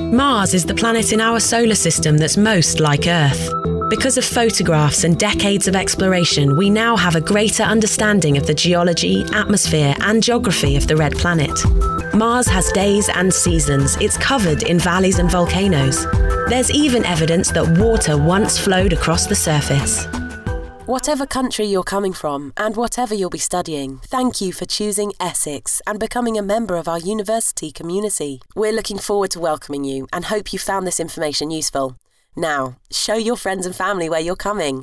Mars is the planet in our solar system that's most like Earth. Because of photographs and decades of exploration, we now have a greater understanding of the geology, atmosphere, and geography of the red planet. Mars has days and seasons. It's covered in valleys and volcanoes. There's even evidence that water once flowed across the surface. Whatever country you're coming from and whatever you'll be studying, thank you for choosing Essex and becoming a member of our university community. We're looking forward to welcoming you and hope you found this information useful. Now, show your friends and family where you're coming.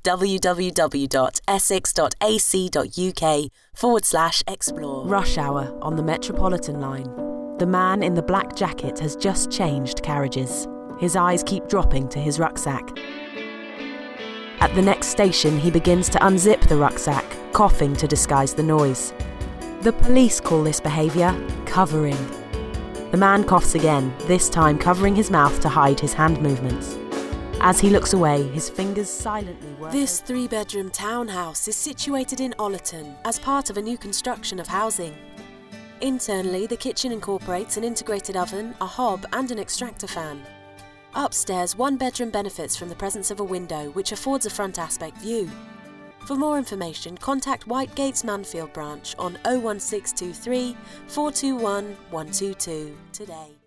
www.essex.ac.uk/explore. Rush hour on the Metropolitan line. The man in the black jacket has just changed carriages. His eyes keep dropping to his rucksack. At the next station, he begins to unzip the rucksack, coughing to disguise the noise. The police call this behaviour covering. The man coughs again, this time covering his mouth to hide his hand movements. As he looks away, his fingers silently work. This 3-bedroom townhouse is situated in Ollerton as part of a new construction of housing. Internally, the kitchen incorporates an integrated oven, a hob and an extractor fan. Upstairs, 1-bedroom benefits from the presence of a window which affords a front aspect view. For more information, contact Whitegates Manfield branch on 01623 421 122 today.